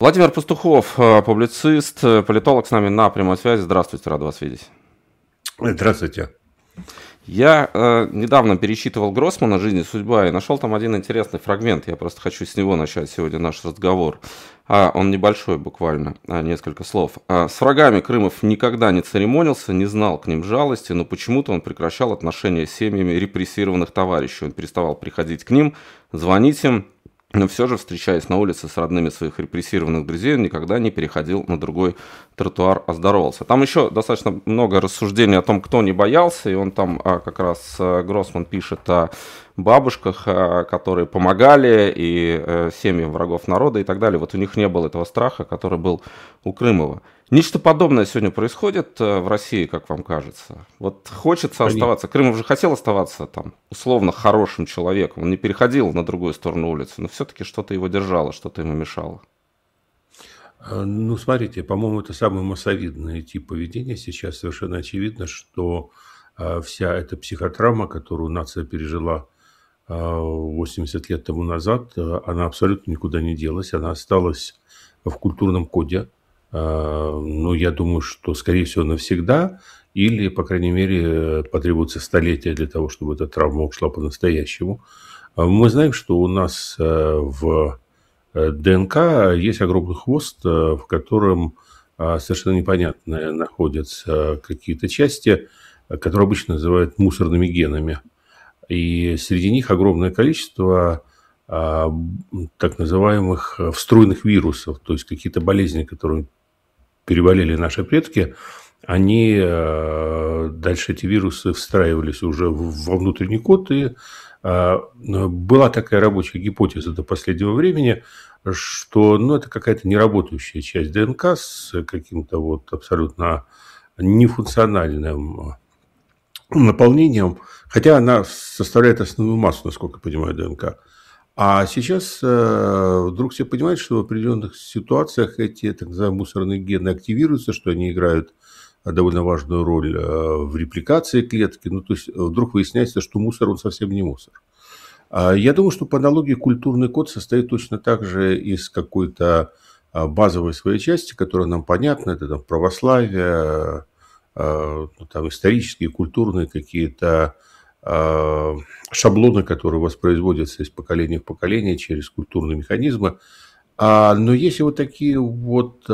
Владимир Пастухов, публицист, политолог с нами на прямой связи. Здравствуйте, рад вас видеть. Здравствуйте. Я недавно перечитывал Гроссмана «Жизнь и судьба» и нашел там один интересный фрагмент. Я просто хочу с него начать сегодня наш разговор. Он небольшой буквально, несколько слов. «С врагами Крымов никогда не церемонился, не знал к ним жалости, но почему-то он прекращал отношения с семьями репрессированных товарищей. Он переставал приходить к ним, звонить им. Но все же, встречаясь на улице с родными своих репрессированных друзей, он никогда не переходил на другой тротуар, а здоровался». Там еще достаточно много рассуждений о том, кто не боялся, и он там как раз, Гроссман пишет о бабушках, которые помогали, и семьям врагов народа и так далее. Вот у них не было этого страха, который был у Крымова. Нечто подобное сегодня происходит в России, как вам кажется? Вот хочется оставаться. Крымов же хотел оставаться там условно хорошим человеком. Он не переходил на другую сторону улицы, но все-таки что-то его держало, что-то ему мешало. Ну, смотрите, по-моему, это самый массовидный тип поведения. Сейчас совершенно очевидно, что вся эта психотравма, которую нация пережила 80 лет тому назад, она абсолютно никуда не делась. Она осталась в культурном коде. Ну, я думаю, что, скорее всего, навсегда, или, по крайней мере, потребуется столетия для того, чтобы эта травма ушла по-настоящему. Мы знаем, что у нас в ДНК есть огромный хвост, в котором совершенно непонятно находятся какие-то части, которые обычно называют мусорными генами. И среди них огромное количество так называемых встроенных вирусов, то есть какие-то болезни, которые переболели наши предки, они дальше эти вирусы встраивались уже во внутренний код, и была такая рабочая гипотеза до последнего времени, что это какая-то неработающая часть ДНК с каким-то вот абсолютно нефункциональным наполнением, хотя она составляет основную массу, насколько я понимаю, ДНК. А сейчас вдруг все понимают, что в определенных ситуациях эти так называемые мусорные гены активируются, что они играют довольно важную роль в репликации клетки. Ну, то есть вдруг выясняется, что мусор, он совсем не мусор. Я думаю, что по аналогии культурный код состоит точно так же из какой-то базовой своей части, которая нам понятна. Это там православие, там исторические, культурные какие-то шаблоны, которые воспроизводятся из поколения в поколение через культурные механизмы. Но есть и вот такие вот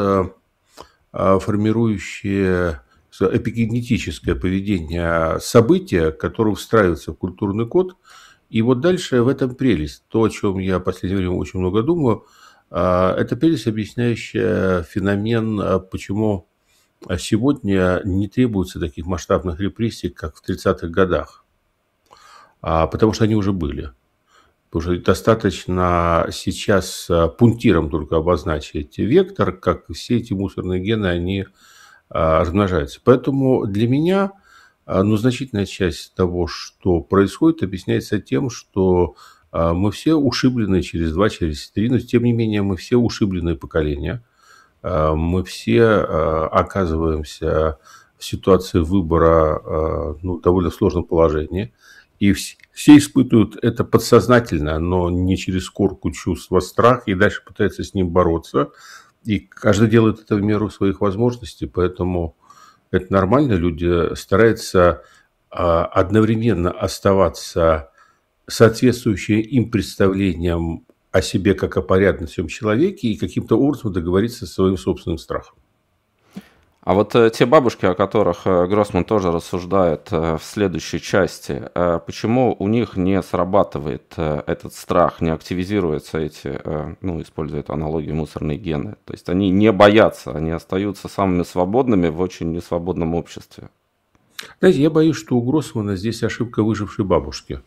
формирующие эпигенетическое поведение события, которые встраиваются в культурный код. И вот дальше в этом прелесть. То, о чем я в последнее время очень много думаю, это прелесть, объясняющая феномен, почему сегодня не требуется таких масштабных репрессий, как в 30-х годах. Потому что они уже были. Потому что достаточно сейчас пунктиром только обозначить вектор, как все эти мусорные гены, они размножаются. Поэтому для меня значительная часть того, что происходит, объясняется тем, что мы все ушибленные через 2, через 3, но тем не менее мы все ушибленные поколения. Мы все оказываемся в ситуации выбора в довольно сложном положении. И все испытывают это подсознательно, но не через корку чувства страх, и дальше пытаются с ним бороться. И каждый делает это в меру своих возможностей, поэтому это нормально. Люди стараются одновременно оставаться соответствующими им представлениям о себе как о порядочном человеке и каким-то образом договориться со своим собственным страхом. А вот те бабушки, о которых Гроссман тоже рассуждает в следующей части, почему у них не срабатывает этот страх, не активизируются эти, используя эту аналогию, мусорные гены? То есть они не боятся, они остаются самыми свободными в очень несвободном обществе. Знаете, я боюсь, что у Гроссмана здесь ошибка выжившей бабушки.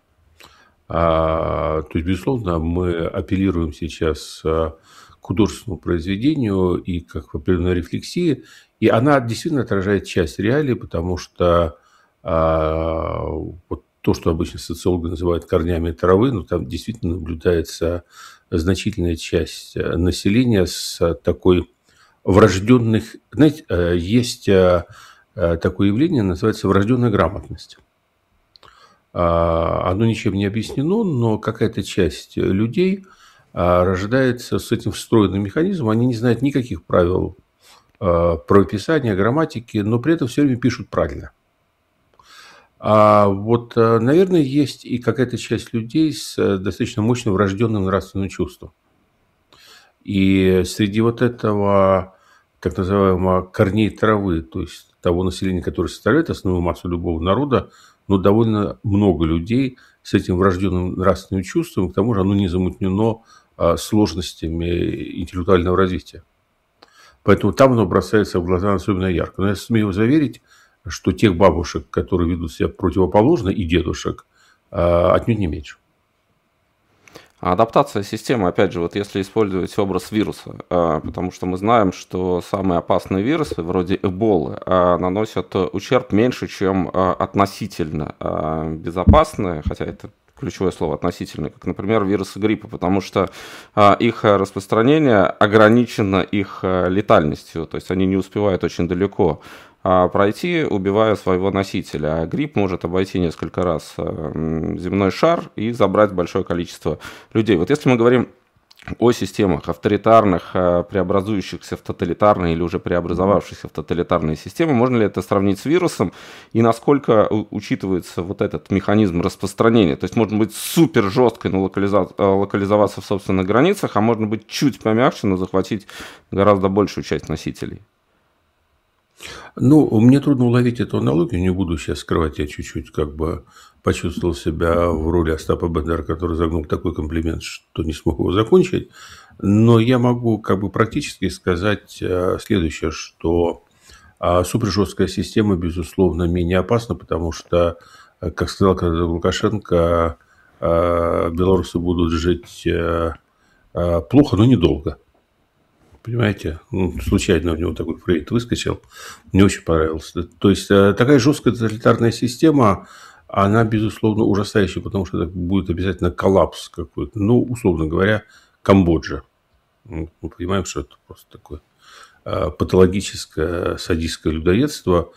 То есть, безусловно, мы апеллируем сейчас к художественному произведению и как определенной рефлексии, и она действительно отражает часть реалий, потому что вот то, что обычно социологи называют корнями травы, там действительно наблюдается значительная часть населения с такой врожденных... Знаете, есть такое явление, называется врожденная грамотность. Оно ничем не объяснено, но какая-то часть людей рождается с этим встроенным механизмом. Они не знают никаких правил правописания, грамматики, но при этом все время пишут правильно. А вот, наверное, есть и какая-то часть людей с достаточно мощным врожденным нравственным чувством. И среди вот этого так называемого корней травы, то есть того населения, которое составляет основную массу любого народа, но довольно много людей с этим врожденным нравственным чувством, к тому же оно не замутнено сложностями интеллектуального развития. Поэтому там оно бросается в глаза особенно ярко. Но я смею заверить, что тех бабушек, которые ведут себя противоположно, и дедушек, отнюдь не меньше. А адаптация системы, опять же, вот если использовать образ вируса, потому что мы знаем, что самые опасные вирусы, вроде Эболы, наносят ущерб меньше, чем относительно безопасные, хотя это ключевое слово относительно, как, например, вирусы гриппа, потому что их распространение ограничено их летальностью, то есть они не успевают очень далеко пройти, убивая своего носителя. А грипп может обойти несколько раз земной шар и забрать большое количество людей. Вот если мы говорим о системах авторитарных, преобразующихся в тоталитарные или уже преобразовавшихся в тоталитарные системы, можно ли это сравнить с вирусом и насколько учитывается вот этот механизм распространения? То есть можно быть супер жесткой, но локализоваться в собственных границах, а можно быть чуть помягче, но захватить гораздо большую часть носителей. Ну, мне трудно уловить эту аналогию, не буду сейчас скрывать, я чуть-чуть как бы почувствовал себя в роли Остапа Бендера, который загнул такой комплимент, что не смог его закончить. Но я могу как бы практически сказать следующее, что супержесткая система, безусловно, менее опасна, потому что, как сказал когда Лукашенко, белорусы будут жить плохо, но недолго. Понимаете? Ну, случайно у него такой проект выскочил. Мне очень понравилось. То есть, такая жесткая тоталитарная система, она, безусловно, ужасающая, потому что это будет обязательно коллапс какой-то. Ну, условно говоря, Камбоджа. Мы понимаем, что это просто такое патологическое садистское людоедство.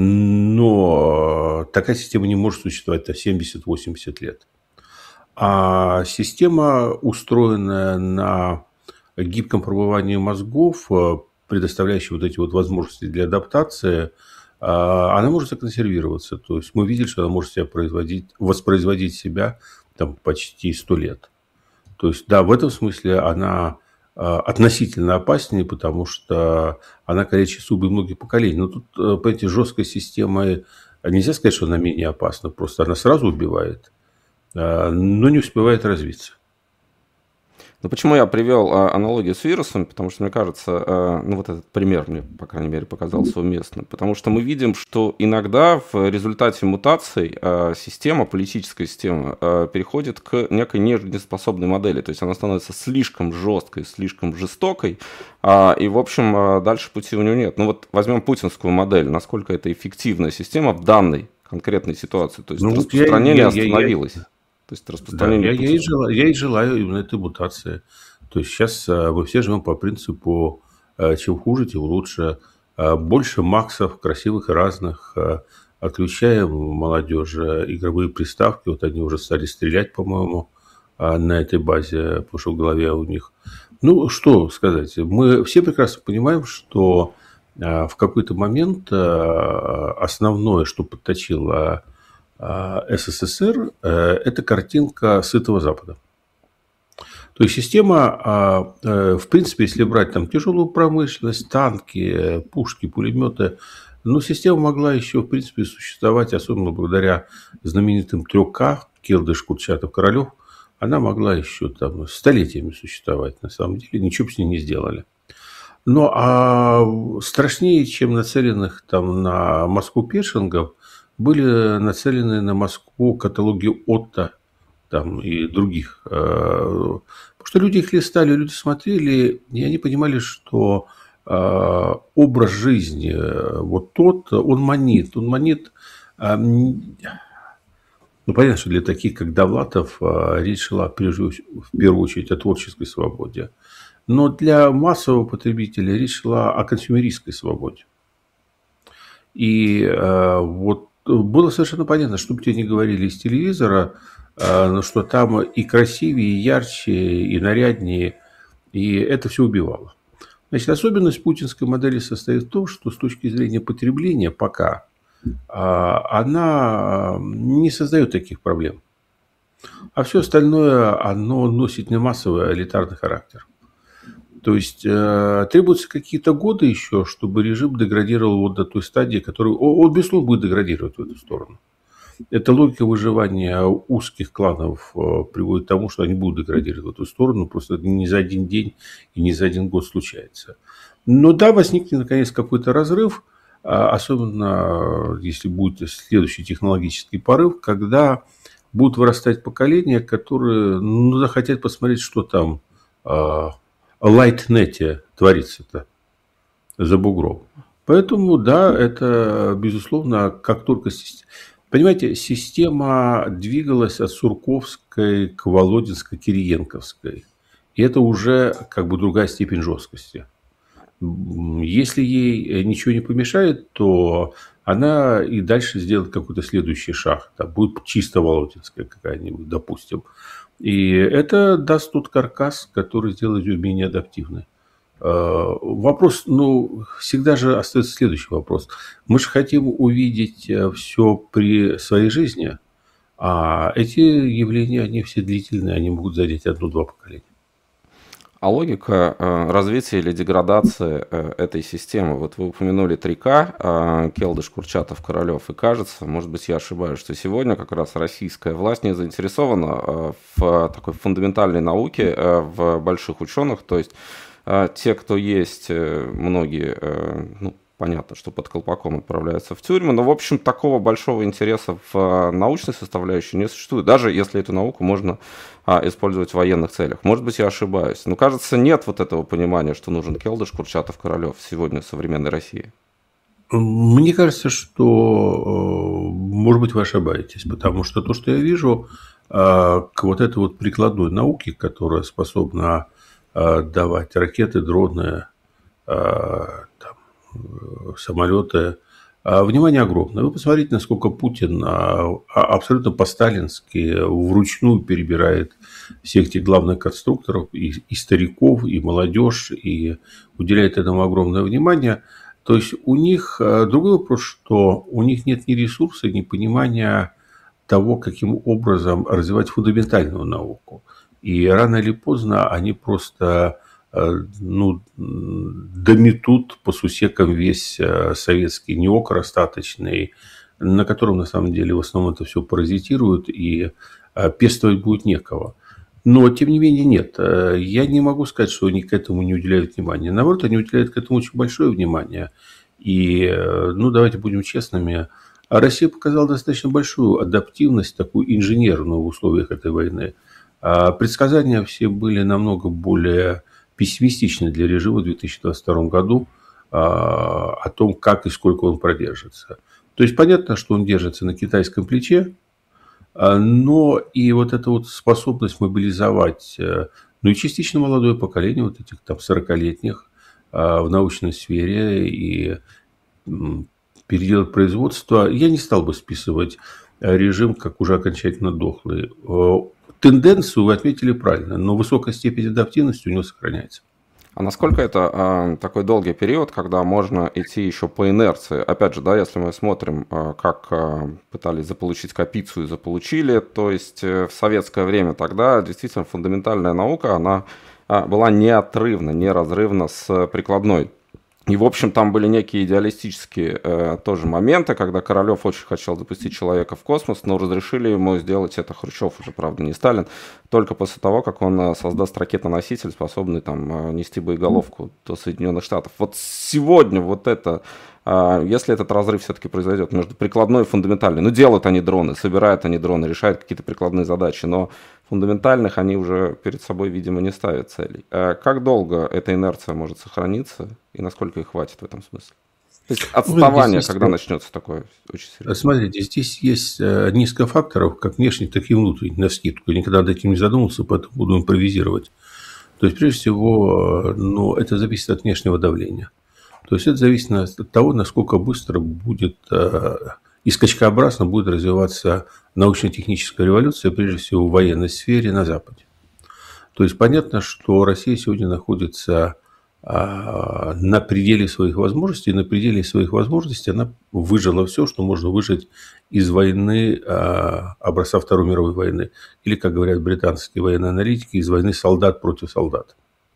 Но такая система не может существовать до 70-80 лет. А система, устроенная на гибком пробывании мозгов, предоставляющей вот эти вот возможности для адаптации, она может законсервироваться. То есть мы видели, что она может себя воспроизводить себя там, почти 100 лет. То есть, да, в этом смысле она относительно опаснее, потому что она калечит судьбы многих поколений. Но тут, понимаете, жесткая система, нельзя сказать, что она менее опасна, просто она сразу убивает, но не успевает развиться. Но почему я привел аналогию с вирусом? Потому что, мне кажется, ну вот этот пример мне, по крайней мере, показался уместным. Потому что мы видим, что иногда в результате мутаций система, политическая система, переходит к некой нежизнеспособной модели. То есть она становится слишком жесткой, слишком жестокой, и, в общем, дальше пути у нее нет. Ну вот возьмем путинскую модель. Насколько это эффективная система в данной конкретной ситуации? То есть распространение остановилось. То есть распространение. Да, я и желаю именно этой мутации. То есть сейчас мы все живем по принципу чем хуже, тем лучше. Больше максов, красивых и разных. Отключаем молодежи игровые приставки. Вот они уже стали стрелять, по-моему, на этой базе, потому что в голове у них. Ну, что сказать. Мы все прекрасно понимаем, что в какой-то момент основное, что подточило СССР, это картинка сытого Запада. То есть система, в принципе, если брать там тяжелую промышленность, танки, пушки, пулеметы, но система могла еще, в принципе, существовать, особенно благодаря знаменитым 3К, Келдыш, Курчатов, Королев, она могла еще там столетиями существовать, на самом деле, ничего бы с ней не сделали. Но страшнее, чем нацеленных там на Москву пешингов, были нацелены на Москву каталоги Отто там, и других. Потому что люди их листали, люди смотрели, и они понимали, что образ жизни вот тот, он манит. Он манит. Ну, понятно, что для таких, как Довлатов, речь шла в первую очередь о творческой свободе. Но для массового потребителя речь шла о консюмеристской свободе. И вот было совершенно понятно, что бы тебе ни говорили из телевизора, но что там и красивее, и ярче, и наряднее, и это все убивало. Значит, особенность путинской модели состоит в том, что с точки зрения потребления пока она не создает таких проблем. А все остальное, оно носит не массовый, а элитарный характер. То есть требуются какие-то годы еще, чтобы режим деградировал вот до той стадии, которую он, безусловно, будет деградировать в эту сторону. Эта логика выживания узких кланов приводит к тому, что они будут деградировать в эту сторону, просто не за один день и не за один год случается. Но да, возникнет наконец какой-то разрыв, особенно если будет следующий технологический порыв, когда будут вырастать поколения, которые захотят посмотреть, что там в лайтнете творится-то за бугром. Поэтому, да, это, безусловно, как только... Понимаете, система двигалась от Сурковской к Володинской, Кириенковской. И это уже как бы другая степень жесткости. Если ей ничего не помешает, то она и дальше сделает какой-то следующий шаг. Там будет чисто Володинская какая-нибудь, допустим. И это даст тот каркас, который сделает ее менее адаптивной. Вопрос, всегда же остается следующий вопрос. Мы же хотим увидеть все при своей жизни, а эти явления, они все длительные, они могут задеть одно-два поколения. А логика развития или деградации этой системы, вот вы упомянули 3К, Келдыш, Курчатов, Королев, и кажется, может быть, я ошибаюсь, что сегодня как раз российская власть не заинтересована в такой фундаментальной науке, в больших ученых, то есть те, кто есть, многие, понятно, что под колпаком отправляются в тюрьму, но, в общем, такого большого интереса в научной составляющей не существует, даже если эту науку можно использовать в военных целях. Может быть, я ошибаюсь, но, кажется, нет вот этого понимания, что нужен Келдыш, Курчатов, Королев сегодня в современной России. Мне кажется, что, может быть, вы ошибаетесь, потому что то, что я вижу, к вот этой вот прикладной науке, которая способна давать ракеты, дроны, самолеты, внимание огромное. Вы посмотрите, насколько Путин абсолютно по-сталински вручную перебирает всех этих главных конструкторов, и стариков, и молодежь, и уделяет этому огромное внимание. То есть у них другой вопрос, что у них нет ни ресурса, ни понимания того, каким образом развивать фундаментальную науку. И рано или поздно они просто дометут по сусекам весь советский неокр остаточный, на котором на самом деле в основном это все паразитирует, и пестовать будет некого. Но, тем не менее, нет. Я не могу сказать, что они к этому не уделяют внимания. Наоборот, они уделяют к этому очень большое внимание. И, давайте будем честными, Россия показала достаточно большую адаптивность, такую инженерную в условиях этой войны. Предсказания все были намного более пессимистичны для режима в 2022 году о том, как и сколько он продержится. То есть понятно, что он держится на китайском плече, но и вот эта вот способность мобилизовать, и частично молодое поколение, вот этих там 40-летних в научной сфере и переделать производство, я не стал бы списывать режим как уже окончательно дохлый. Тенденцию вы отметили правильно, но высокая степень адаптивности у него сохраняется. А насколько это такой долгий период, когда можно идти еще по инерции? Опять же, да, если мы смотрим, как пытались заполучить Капицу и заполучили, то есть в советское время тогда действительно фундаментальная наука, она была неотрывна, неразрывна с прикладной. И, в общем, там были некие идеалистические тоже моменты, когда Королев очень хотел запустить человека в космос, но разрешили ему сделать это Хрущев, уже, правда, не Сталин, только после того, как он создаст ракетоноситель, способный там нести боеголовку до Соединенных Штатов. Вот сегодня вот это, если этот разрыв все-таки произойдет между прикладной и фундаментальной, делают они дроны, собирают они дроны, решают какие-то прикладные задачи, но фундаментальных они уже перед собой, видимо, не ставят целей. Как долго эта инерция может сохраниться и насколько их хватит в этом смысле? То есть отставание, когда начнется такое очень серьезное? Смотрите, здесь есть несколько факторов, как внешних, так и внутренних, навскидку. Я никогда над этим не задумывался, поэтому буду импровизировать. То есть, прежде всего, это зависит от внешнего давления. То есть, это зависит от того, насколько быстро будет и скачкообразно будет развиваться научно-техническая революция, прежде всего в военной сфере на Западе. То есть понятно, что Россия сегодня находится на пределе своих возможностей. И на пределе своих возможностей она выжила все, что можно выжить из войны образца Второй мировой войны. Или, как говорят британские военные аналитики, из войны солдат против солдат.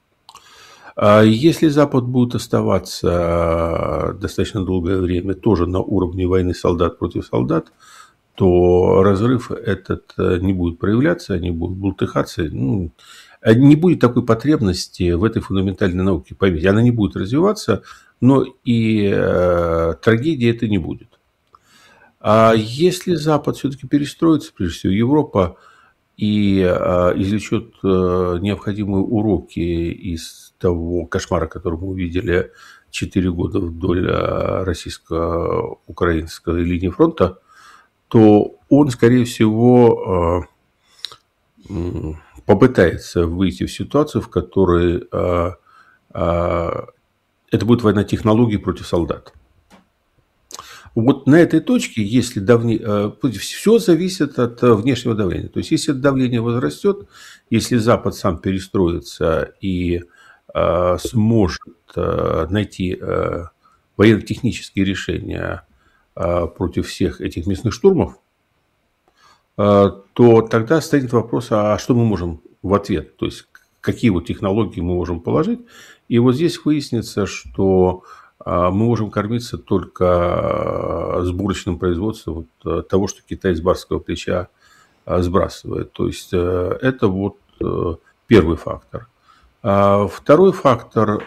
Если Запад будет оставаться достаточно долгое время тоже на уровне войны солдат против солдат, то разрыв этот не будет проявляться, они будут бултыхаться. Не будет такой потребности в этой фундаментальной науке. Поймите, она не будет развиваться, но и трагедии это не будет. А если Запад все-таки перестроится, прежде всего Европа, и извлечет необходимые уроки из того кошмара, который мы увидели 4 года вдоль российско-украинской линии фронта, то он, скорее всего, попытается выйти в ситуацию, в которой это будет война технологий против солдат. Вот на этой точке, если все зависит от внешнего давления. То есть, если давление возрастет, если Запад сам перестроится и сможет найти военно-технические решения против всех этих мясных штурмов, то тогда станет вопрос, а что мы можем в ответ? То есть, какие вот технологии мы можем положить? И вот здесь выяснится, что мы можем кормиться только сборочным производством того, что Китай с барского плеча сбрасывает. То есть, это вот первый фактор. Второй фактор,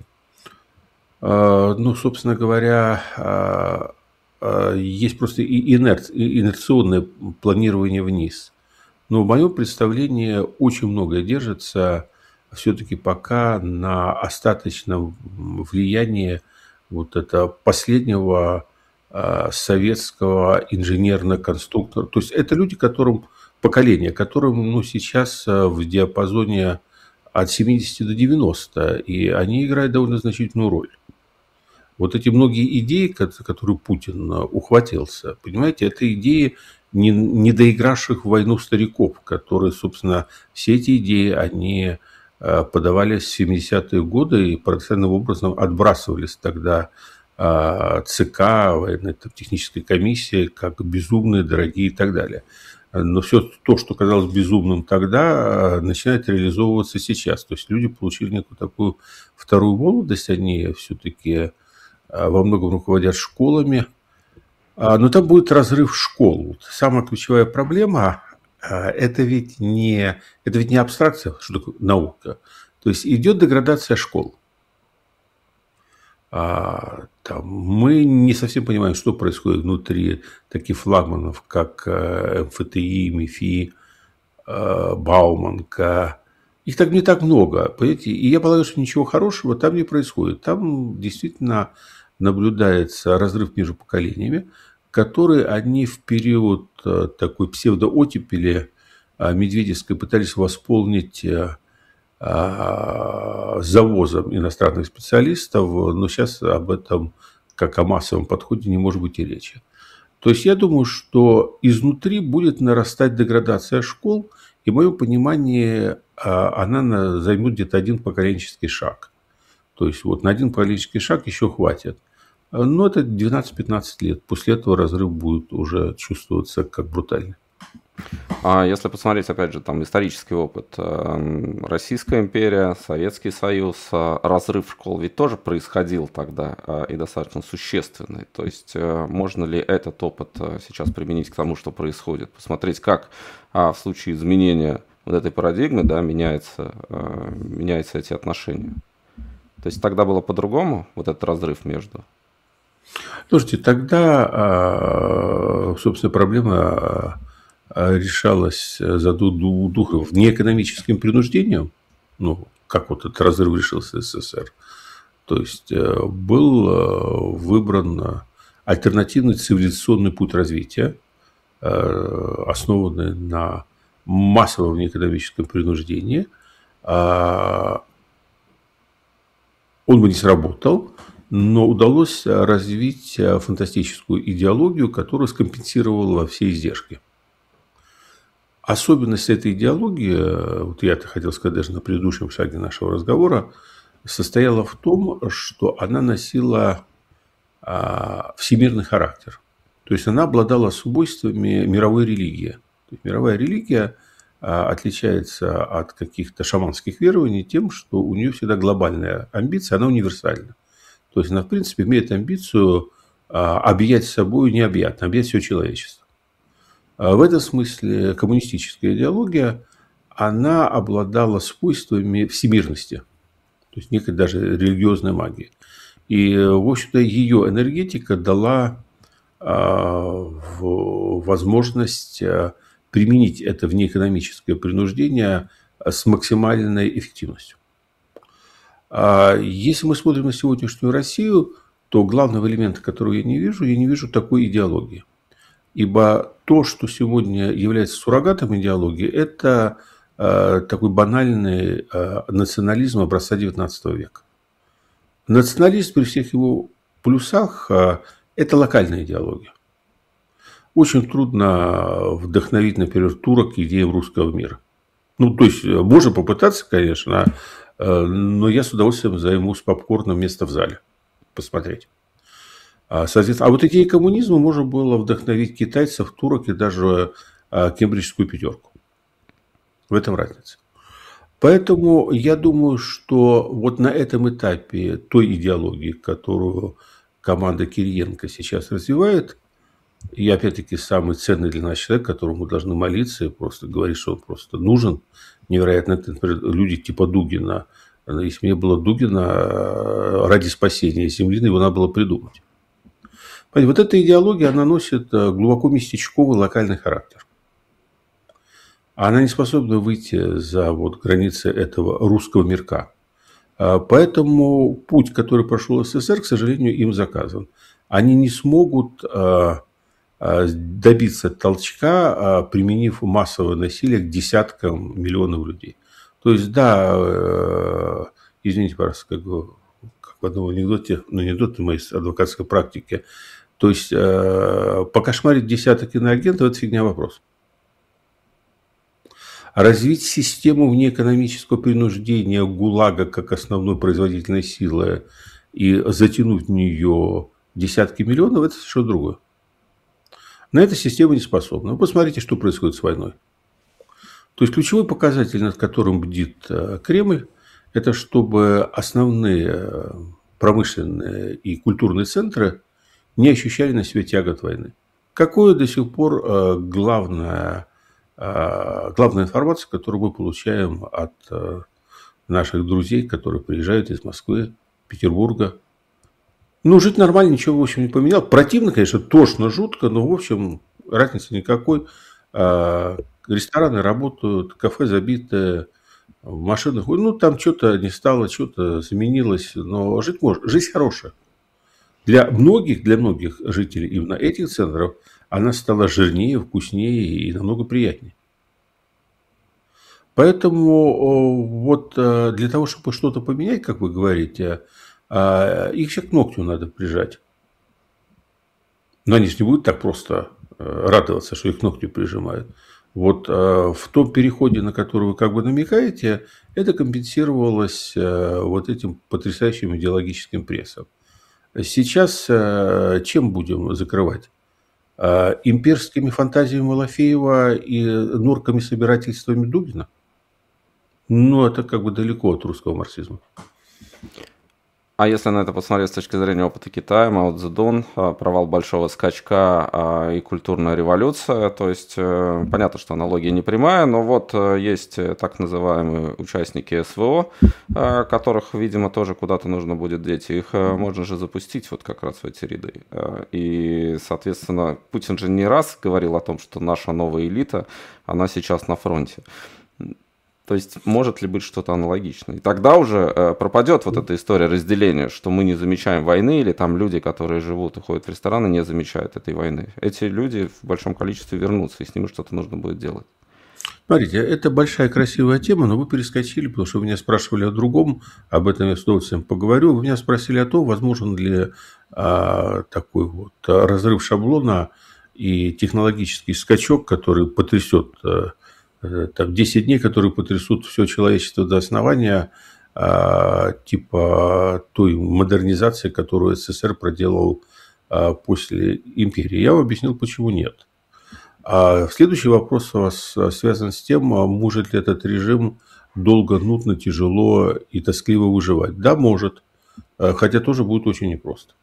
собственно говоря, есть просто инерционное планирование вниз. Но в моем представлении очень многое держится все-таки пока на остаточном влиянии вот этого последнего советского инженерно-конструктора. То есть это люди, которым сейчас в диапазоне от 70 до 90, и они играют довольно значительную роль. Вот эти многие идеи, которые Путин ухватился, понимаете, это идеи не доигравших в войну стариков, которые, собственно, все эти идеи, они подавались в 70-е годы и парадоксальным образом отбрасывались тогда ЦК, военно-технической комиссии, как безумные, дорогие и так далее. Но все то, что казалось безумным тогда, начинает реализовываться сейчас. То есть люди получили некую такую вторую молодость, они все-таки во многом руководят школами. Но там будет разрыв школ. Самая ключевая проблема это ведь не абстракция, что такое наука. То есть идет деградация школ. Мы не совсем понимаем, что происходит внутри таких флагманов, как МФТИ, МИФИ, Бауманка. Их так не так много, понимаете? И я полагаю, что ничего хорошего там не происходит. Там действительно наблюдается разрыв между поколениями, которые они в период такой псевдооттепели медведевской пытались восполнить завозом иностранных специалистов, но сейчас об этом, как о массовом подходе, не может быть и речи. То есть я думаю, что изнутри будет нарастать деградация школ, и в моем понимании она займет где-то один поколенческий шаг. То есть вот на один поколенческий шаг еще хватит. Но это 12-15 лет. После этого разрыв будет уже чувствоваться как брутальный. А если посмотреть, опять же, там исторический опыт, Российская империя, Советский Союз, разрыв школ ведь тоже происходил тогда и достаточно существенный. То есть можно ли этот опыт сейчас применить к тому, что происходит? Посмотреть, как в случае изменения вот этой парадигмы, да, меняются эти отношения. То есть тогда было по-другому, вот этот разрыв между... Слушайте, тогда, собственно, проблема решалась за духом не экономическим принуждением, как вот этот разрыв решился в СССР. То есть был выбран альтернативный цивилизационный путь развития, основанный на массовом неэкономическом принуждении. Он бы не сработал, но удалось развить фантастическую идеологию, которая скомпенсировала все издержки. Особенность этой идеологии, вот я-то хотел сказать даже на предыдущем шаге нашего разговора, состояла в том, что она носила всемирный характер. То есть она обладала свойствами мировой религии. То есть мировая религия отличается от каких-то шаманских верований тем, что у нее всегда глобальная амбиция, она универсальна. То есть она, в принципе, имеет амбицию объять собой необъятно, объять все человечество. В этом смысле коммунистическая идеология, она обладала свойствами всемирности, то есть некой даже религиозной магии. И, в общем-то, ее энергетика дала возможность применить это внеэкономическое принуждение с максимальной эффективностью. Если мы смотрим на сегодняшнюю Россию, то главного элемента, которого я не вижу такой идеологии. Ибо то, что сегодня является суррогатом идеологии, это такой банальный национализм образца XIX века. Национализм при всех его плюсах – это локальная идеология. Очень трудно вдохновить, например, турок идеям русского мира. Ну, то есть, можно попытаться, конечно, но я с удовольствием займусь попкорном место в зале. Посмотреть. Соответственно, а вот идеи коммунизма можно было вдохновить китайцев, турок и даже кембриджскую пятерку. В этом разница. Поэтому я думаю, что вот на этом этапе той идеологии, которую команда Кириенко сейчас развивает, и опять-таки самый ценный для нас человек, которому мы должны молиться и просто говорить, что он просто нужен, невероятно, например, люди типа Дугина. Если бы не было Дугина, ради спасения Земли его надо было придумать. Вот эта идеология, она носит глубоко местечковый локальный характер. Она не способна выйти за вот границы этого русского мирка. Поэтому путь, который прошел СССР, к сожалению, им заказан. Они не смогут добиться толчка, применив массовое насилие к десяткам миллионов людей. То есть, да, извините, пожалуйста, как в одном анекдоте, ну, анекдот в моей адвокатской практике, то есть, покошмарить десяток иноагентов – это фигня вопрос. Развить систему внеэкономического принуждения ГУЛАГа как основной производительной силы и затянуть в нее десятки миллионов – это совершенно другое. На это система не способна. Вы посмотрите, что происходит с войной. То есть, ключевой показатель, над которым бдит Кремль, это чтобы основные промышленные и культурные центры не ощущали на себе тягот войны. Какое до сих пор главная информация, которую мы получаем от наших друзей, которые приезжают из Москвы, Петербурга. Ну, жить нормально, ничего, в общем, не поменял. Противно, конечно, тошно, жутко, но, в общем, разницы никакой. Рестораны работают, кафе забиты, в машинах. Ну, там что-то не стало, что-то заменилось, но жить можно. Жизнь хорошая. Для многих жителей именно этих центров она стала жирнее, вкуснее и намного приятнее. Поэтому вот для того, чтобы что-то поменять, как вы говорите, их всех к ногтю надо прижать. Но они же не будут так просто радоваться, что их к ногтю прижимают. Вот в том переходе, на который вы как бы намекаете, это компенсировалось вот этим потрясающим идеологическим прессом. Сейчас чем будем закрывать? Имперскими фантазиями Малафеева и норками-собирательствами Дугина? Ну, это как бы далеко от русского марксизма. А если на это посмотреть с точки зрения опыта Китая, Мао Цзэдун, провал большого скачка и культурная революция, то есть понятно, что аналогия не прямая, но вот есть так называемые участники СВО, которых, видимо, тоже куда-то нужно будет деть, их можно же запустить вот как раз в эти ряды. И, соответственно, Путин же не раз говорил о том, что наша новая элита, она сейчас на фронте. То есть, может ли быть что-то аналогичное? И тогда уже пропадет вот эта история разделения, что мы не замечаем войны, или там люди, которые живут и ходят в рестораны, не замечают этой войны. Эти люди в большом количестве вернутся, и с ними что-то нужно будет делать. Смотрите, это большая красивая тема, но вы перескочили, потому что вы меня спрашивали о другом, об этом я с удовольствием поговорю. Вы меня спросили о том, возможен ли такой вот разрыв шаблона и технологический скачок, который потрясет, там, 10 дней, которые потрясут все человечество до основания, типа той модернизации, которую СССР проделал после империи. Я вам объяснил, почему нет. А следующий вопрос у вас связан с тем, может ли этот режим долго, нудно, тяжело и тоскливо выживать. Да, может, хотя тоже будет очень непросто.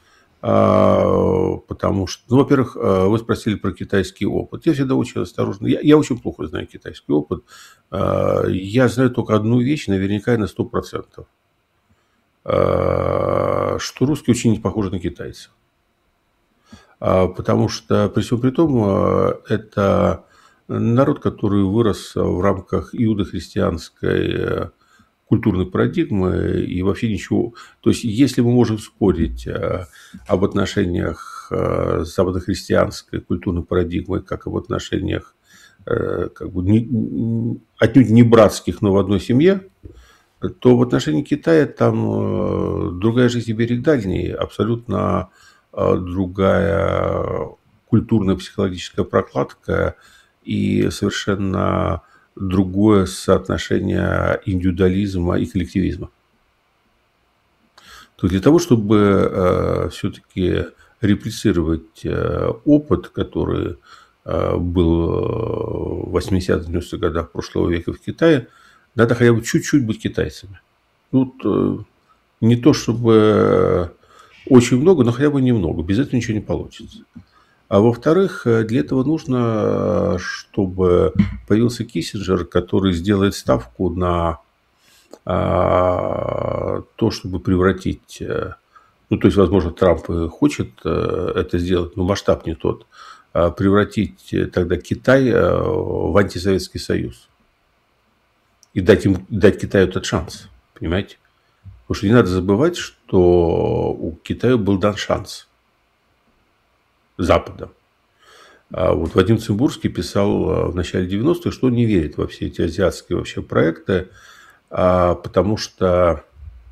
Потому что, ну, во-первых, вы спросили про китайский опыт. Я всегда очень осторожно. Я очень плохо знаю китайский опыт. Я знаю только одну вещь, наверняка на 100%. Что русские очень не похожи на китайцев. Потому что, при всем при том, это народ, который вырос в рамках иудохристианской культурной парадигмы и вообще ничего. То есть, если мы можем спорить об отношениях с западохристианской культурной парадигмой, как об отношениях как бы, отнюдь не братских, но в одной семье, то в отношении Китая там другая жизнь и берег дальний, абсолютно другая культурная психологическая прокладка и совершенно другое соотношение индивидуализма и коллективизма. То для того, чтобы все-таки реплицировать опыт, который был в 80-90-х годах прошлого века в Китае, надо хотя бы чуть-чуть быть китайцами. Тут не то чтобы очень много, но хотя бы немного. Без этого ничего не получится. А во-вторых, для этого нужно, чтобы появился Киссинджер, который сделает ставку на то, чтобы превратить... Ну, то есть, возможно, Трамп хочет это сделать, но масштаб не тот. Превратить тогда Китай в антисоветский союз. И дать Китаю этот шанс. Понимаете? Потому что не надо забывать, что у Китая был дан шанс Западом. Вот Вадим Цымбурский писал в начале 90-х, что он не верит во все эти азиатские вообще проекты, потому что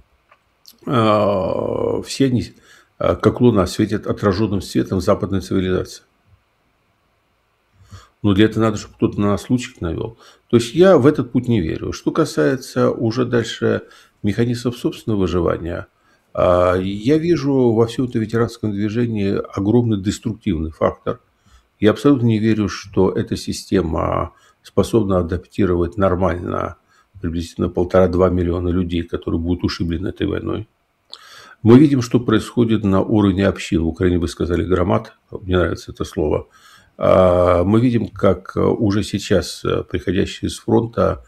все они, как луна, светят отраженным светом западной цивилизации. Но для этого надо, чтобы кто-то на нас лучик навел. То есть я в этот путь не верю. Что касается уже дальше механизмов собственного выживания, я вижу во всем этом ветеранском движении огромный деструктивный фактор. Я абсолютно не верю, что эта система способна адаптировать нормально приблизительно 1,5-2 миллиона людей, которые будут ушиблены этой войной. Мы видим, что происходит на уровне общин. В Украине вы сказали громад, мне нравится это слово. Мы видим, как уже сейчас приходящие с фронта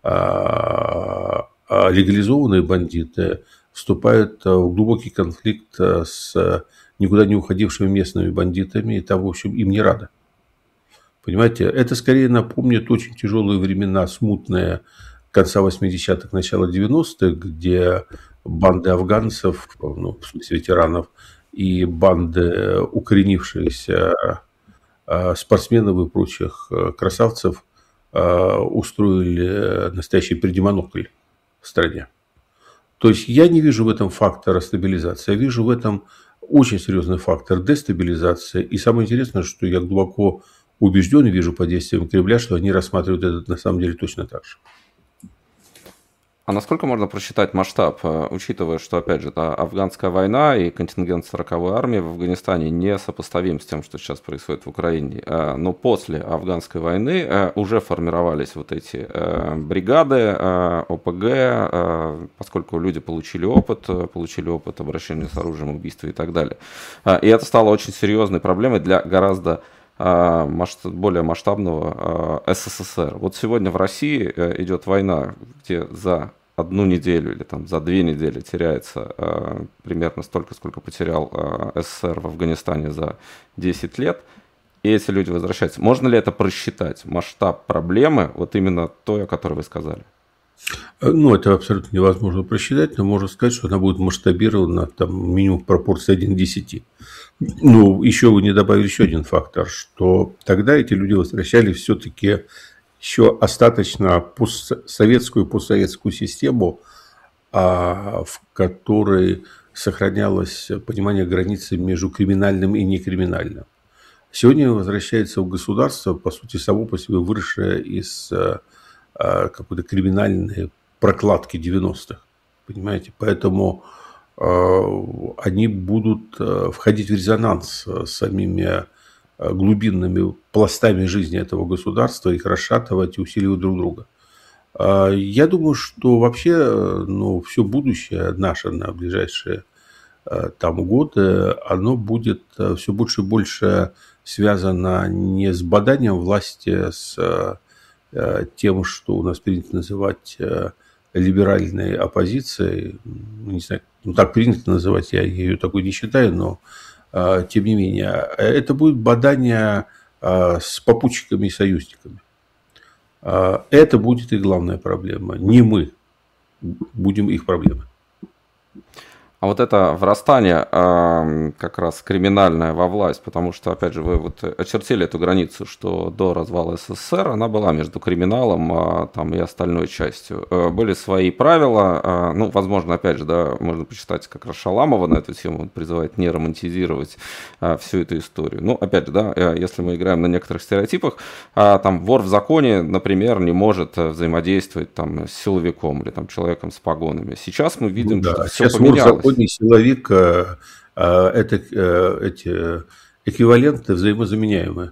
легализованные бандиты вступают в глубокий конфликт с никуда не уходившими местными бандитами, и там, в общем, им не рады. Понимаете, это скорее напомнит очень тяжелые времена, смутные, конца 80-х, начала 90-х, где банды афганцев, ну, в смысле ветеранов, и банды укоренившихся спортсменов и прочих красавцев устроили настоящий предимонокль в стране. То есть я не вижу в этом фактора стабилизации, я вижу в этом очень серьезный фактор дестабилизации. И самое интересное, что я глубоко убежден и вижу по действиям Кремля, что они рассматривают это на самом деле точно так же. А насколько можно просчитать масштаб, учитывая, что, опять же, афганская война и контингент 40-й армии в Афганистане не сопоставим с тем, что сейчас происходит в Украине. Но после афганской войны уже формировались вот эти бригады, ОПГ, поскольку люди получили опыт обращения с оружием, убийства и так далее. И это стало очень серьезной проблемой для гораздо более масштабного СССР. Вот сегодня в России идет война, где за одну неделю или там за 2 недели теряется примерно столько, сколько потерял СССР в Афганистане за 10 лет, и эти люди возвращаются. Можно ли это просчитать, масштаб проблемы, вот именно той, о которой вы сказали? Ну, это абсолютно невозможно просчитать, но можно сказать, что она будет масштабирована там, минимум в пропорции 1 к 10. Ну, еще вы не добавили еще один фактор, что тогда эти люди возвращались все-таки еще остаточно постсоветскую систему, в которой сохранялось понимание границы между криминальным и некриминальным. Сегодня возвращается в государство, по сути, само по себе выросшее из какой-то криминальной прокладки 90-х. Понимаете? Поэтому они будут входить в резонанс с самими глубинными пластами жизни этого государства, их расшатывать и усиливать друг друга. Я думаю, что вообще все будущее наше на ближайшие там годы, оно будет все больше и больше связано не с баданием власти, с тем, что у нас принято называть либеральной оппозицией. Не знаю, так принято называть, я ее такой не считаю, но тем не менее, это будет бадание с попутчиками и союзниками. Это будет и главная проблема. Не мы будем их проблемой. А вот это врастание как раз криминальное во власть, потому что, опять же, вы вот очертили эту границу, что до развала СССР она была между криминалом там, и остальной частью. Были свои правила, возможно, опять же, да, можно почитать как раз Шаламова на эту тему, он призывает не романтизировать всю эту историю. Опять же, да, если мы играем на некоторых стереотипах, там вор в законе, например, не может взаимодействовать там, с силовиком или там, человеком с погонами. Сейчас мы видим, что все поменялось. Силовик это эти эквиваленты взаимозаменяемые.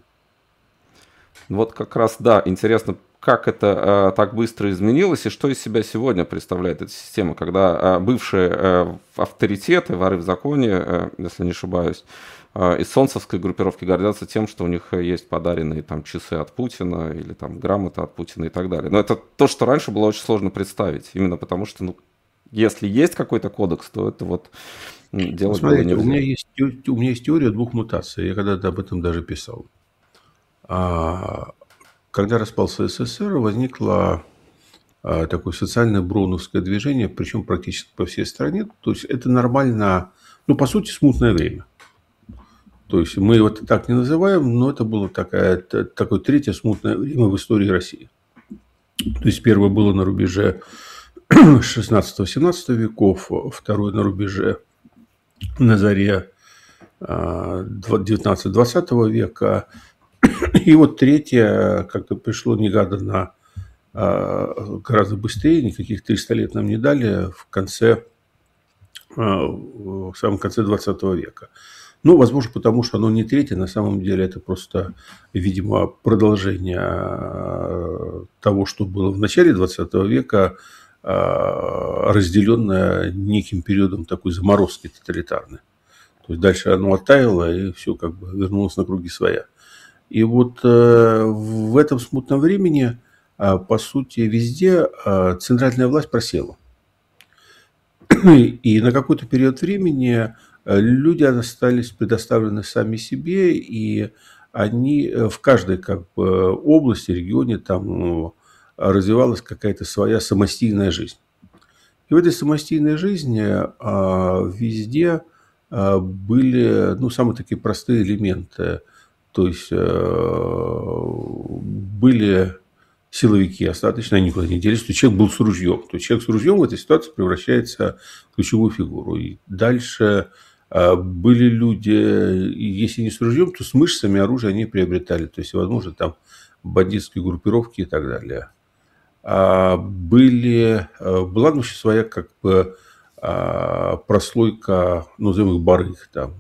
Вот как раз, да, интересно, как это так быстро изменилось и что из себя сегодня представляет эта система, когда бывшие авторитеты, воры в законе, если не ошибаюсь, из солнцевской группировки гордятся тем, что у них есть подаренные там часы от Путина или там грамота от Путина и так далее. Но это то, что раньше было очень сложно представить, именно потому что, если есть какой-то кодекс, то это вот делать было нельзя. У меня есть теория двух мутаций. Я когда-то об этом даже писал. Когда распался СССР, возникло такое социальное броуновское движение, причем практически по всей стране. То есть это нормально, по сути, смутное время. То есть мы его так не называем, но это было такое третье смутное время в истории России. То есть первое было на рубеже 16-17 веков, второе на рубеже на заре 19-20 века. И вот третье как-то пришло негаданно гораздо быстрее, никаких 300 лет нам не дали, в самом конце 20 века. Возможно, потому что оно не третье, на самом деле это просто, видимо, продолжение того, что было в начале 20 века, разделенное неким периодом такой заморозки тоталитарной. То есть дальше оно оттаяло и все как бы вернулось на круги своя. И вот в этом смутном времени, по сути, везде центральная власть просела. И на какой-то период времени люди остались предоставлены сами себе, и они в каждой как бы области, регионе там развивалась какая-то своя самостийная жизнь. И в этой самостийной жизни везде были самые такие простые элементы. То есть были силовики остаточно, они никуда не делись, то человек был с ружьем. То есть человек с ружьем в этой ситуации превращается в ключевую фигуру. И дальше были люди, если не с ружьем, то с мышцами оружие они приобретали. То есть, возможно, там бандитские группировки и так далее. Была своя как бы прослойка, назовем их барыг, там,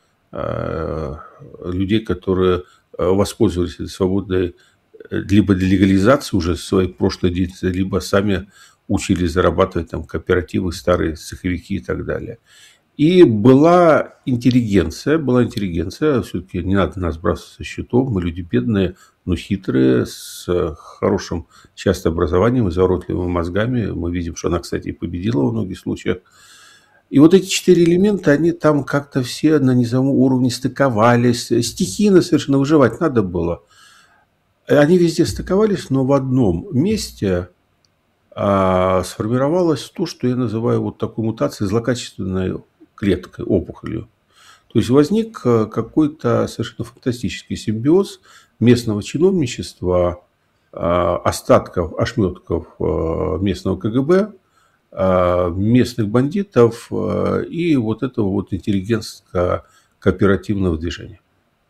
людей, которые воспользовались этой свободой либо для легализации уже своей прошлой деятельности, либо сами учились зарабатывать там кооперативы, старые цеховики и так далее. И была интеллигенция, все-таки не надо нас бросать со счетов, мы люди бедные, но хитрые, с хорошим часто образованием, изворотливыми мозгами. Мы видим, что она, кстати, и победила во многих случаях. И вот эти 4 элемента, они там как-то все на низовом уровне стыковались, стихийно совершенно выживать надо было. Они везде стыковались, но в одном месте сформировалось то, что я называю вот такой мутацией, злокачественной клеткой, опухолью. То есть возник какой-то совершенно фантастический симбиоз местного чиновничества остатков, ошметков местного КГБ, местных бандитов и вот этого вот интеллигентско-кооперативного движения.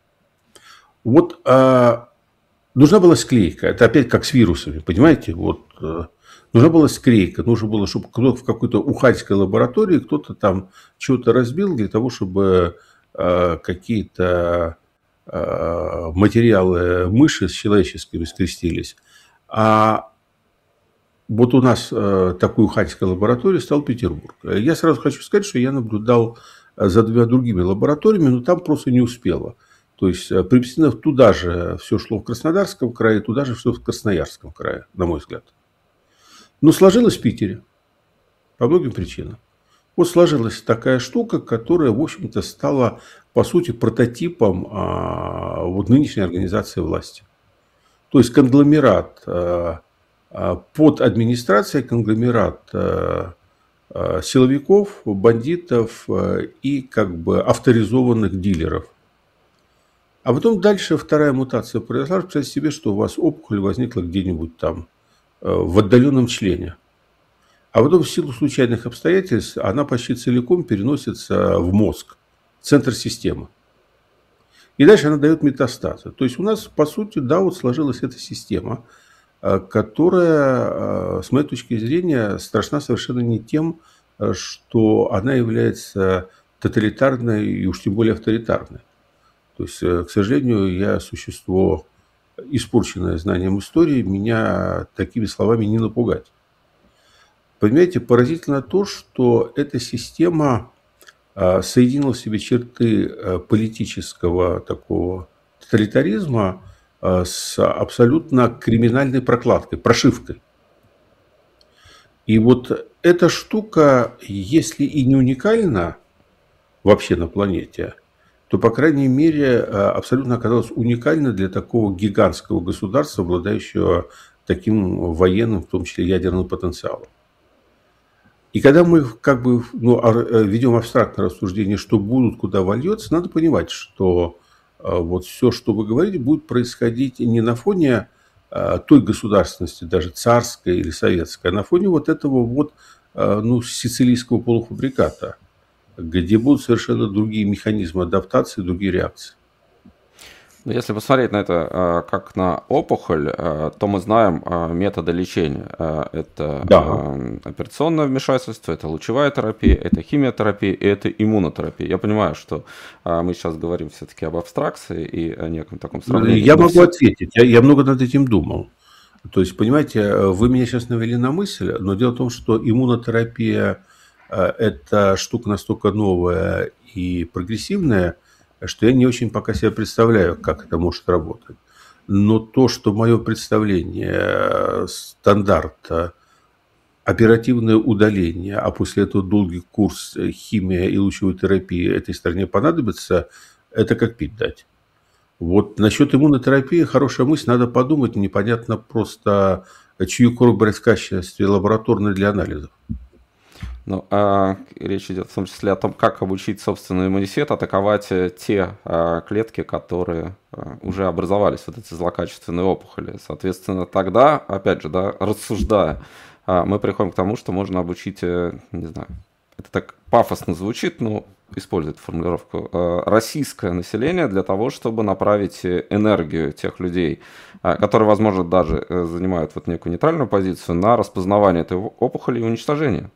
Вот нужна была склейка. Это опять как с вирусами, понимаете? Вот нужна была склейка. Нужно было, чтобы кто-то в какой-то уханьской лаборатории кто-то там что-то разбил для того, чтобы какие-то материалы мыши с человеческими скрестились. А вот у нас такой уханьской лабораторией стал Петербург. Я сразу хочу сказать, что я наблюдал за двумя другими лабораториями, но там просто не успело. То есть приблизительно туда же все шло в Краснодарском крае, туда же все в Красноярском крае, на мой взгляд. Но сложилось в Питере по многим причинам. Вот сложилась такая штука, которая, в общем-то, стала, по сути, прототипом вот нынешней организации власти. То есть конгломерат под администрацией, конгломерат силовиков, бандитов и как бы авторизованных дилеров. А потом дальше вторая мутация произошла. Представьте себе, что у вас опухоль возникла где-нибудь там в отдаленном члене. А потом в силу случайных обстоятельств она почти целиком переносится в мозг, в центр системы. И дальше она дает метастазы. То есть у нас, по сути, да, вот сложилась эта система, которая, с моей точки зрения, страшна совершенно не тем, что она является тоталитарной и уж тем более авторитарной. То есть, к сожалению, я существо, испорченное знанием истории, меня такими словами не напугать. Понимаете, поразительно то, что эта система соединила в себе черты политического такого тоталитаризма с абсолютно криминальной прокладкой, прошивкой. И вот эта штука, если и не уникальна вообще на планете, то, по крайней мере, абсолютно оказалась уникальна для такого гигантского государства, обладающего таким военным, в том числе ядерным потенциалом. И когда мы как бы ведем абстрактное рассуждение, что будут, куда вольется, надо понимать, что вот все, что вы говорите, будет происходить не на фоне той государственности, даже царской или советской, а на фоне вот этого вот сицилийского полуфабриката, где будут совершенно другие механизмы адаптации, другие реакции. Если посмотреть на это как на опухоль, то мы знаем методы лечения. Это операционное вмешательство, это лучевая терапия, это химиотерапия и это иммунотерапия. Я понимаю, что мы сейчас говорим все-таки об абстракции и о неком таком сравнении. Я могу ответить. Я много над этим думал. То есть, понимаете, вы меня сейчас навели на мысль, но дело в том, что иммунотерапия – это штука настолько новая и прогрессивная, что я не очень пока себе представляю, как это может работать. Но то, что мое представление, стандарт, оперативное удаление, а после этого долгий курс химия и лучевой терапии этой стране понадобится, это как пить дать. Вот насчет иммунотерапии хорошая мысль, надо подумать, непонятно просто, чью кровь брать в качестве лабораторной для анализов. Ну, речь идет в том числе о том, как обучить собственный иммунитет атаковать те клетки, которые уже образовались, вот эти злокачественные опухоли. Соответственно, тогда, опять же, да, рассуждая, мы приходим к тому, что можно обучить, не знаю, это так пафосно звучит, но использует формулировку, российское население для того, чтобы направить энергию тех людей, которые, возможно, даже занимают вот некую нейтральную позицию, на распознавание этой опухоли и уничтожение.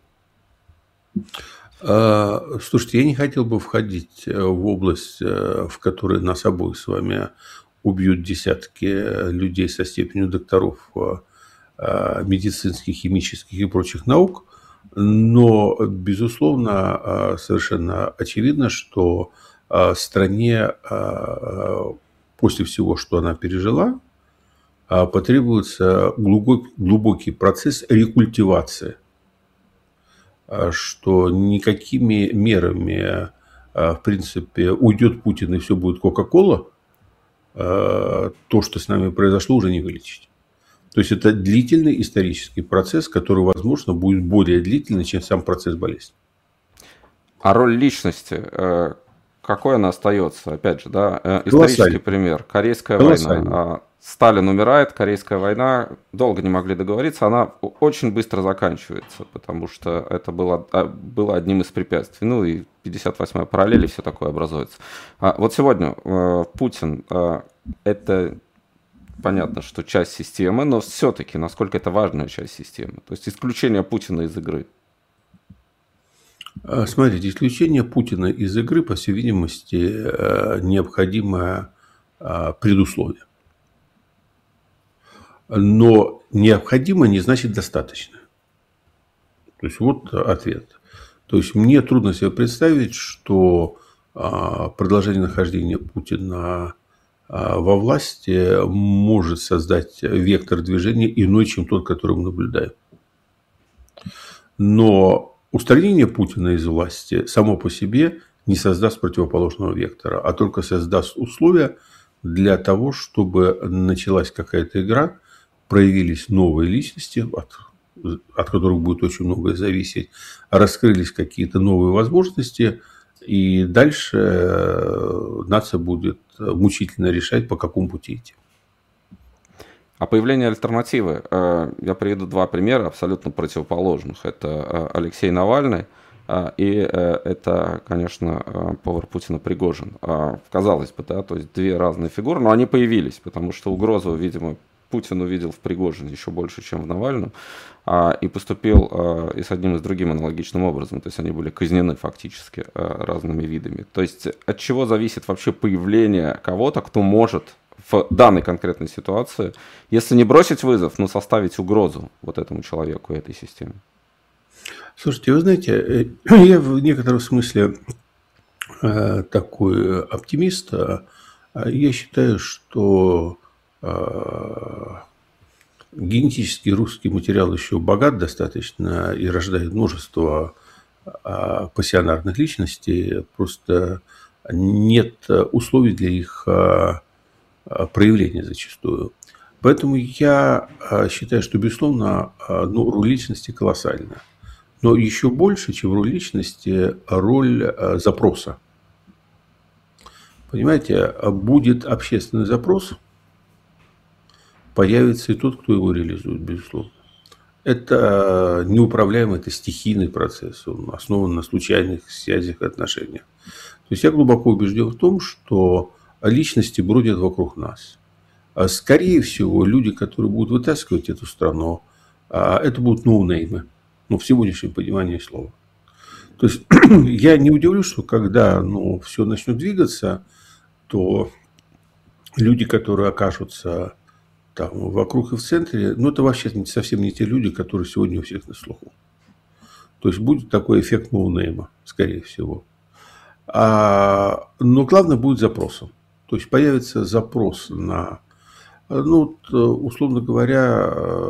Слушайте, я не хотел бы входить в область, в которой нас обоих с вами убьют десятки людей со степенью докторов медицинских, химических и прочих наук, но, безусловно, совершенно очевидно, что стране после всего, что она пережила, потребуется глубокий процесс рекультивации, что никакими мерами, в принципе, уйдет Путин и все будет Кока-Кола, то, что с нами произошло, уже не вылечить. То есть это длительный исторический процесс, который, возможно, будет более длительный, чем сам процесс болезни. А роль личности, какой она остается? Опять же, да, исторический пример. Корейская война. Сталин умирает, Корейская война, долго не могли договориться, она очень быстро заканчивается, потому что это было одним из препятствий. Ну и 58-я параллель и все такое образуется. Вот сегодня Путин, это понятно, что часть системы, но все-таки насколько это важная часть системы? То есть исключение Путина из игры. Смотрите, исключение Путина из игры, по всей видимости, необходимое предусловие. Но необходимо не значит достаточно. То есть вот ответ. То есть мне трудно себе представить, что продолжение нахождения Путина во власти может создать вектор движения иной, чем тот, который мы наблюдаем. Но устранение Путина из власти само по себе не создаст противоположного вектора, а только создаст условия для того, чтобы началась какая-то игра, проявились новые личности, от которых будет очень многое зависеть, раскрылись какие-то новые возможности, и дальше нация будет мучительно решать, по какому пути идти. А появление альтернативы, я приведу два примера абсолютно противоположных. Это Алексей Навальный и это, конечно, повар Путина Пригожин. Казалось бы, да, то есть две разные фигуры, но они появились, потому что угрозу, видимо, Путин увидел в Пригожине еще больше, чем в Навальном, и поступил и с одним, и с другим аналогичным образом. То есть они были казнены фактически разными видами. То есть от чего зависит вообще появление кого-то, кто может в данной конкретной ситуации, если не бросить вызов, но составить угрозу вот этому человеку и этой системе? Слушайте, вы знаете, я в некотором смысле такой оптимист. Я считаю, что генетически русский материал еще богат достаточно и рождает множество пассионарных личностей. Просто нет условий для их проявления зачастую. Поэтому я считаю, что, безусловно, роль личности колоссальна. Но еще больше, чем роль личности, роль запроса. Понимаете, будет общественный запрос, появится и тот, кто его реализует, безусловно. Это неуправляемый, это стихийный процесс, он основан на случайных связях и отношениях. То есть я глубоко убежден в том, что личности бродят вокруг нас. Скорее всего, люди, которые будут вытаскивать эту страну, это будут ноунеймы, в сегодняшнем понимании слова. То есть я не удивлюсь, что когда все начнет двигаться, то люди, которые окажутся там вокруг и в центре, это вообще совсем не те люди, которые сегодня у всех на слуху. То есть будет такой эффект ноунейма, скорее всего. Но главное будет запросом. То есть появится запрос на, условно говоря,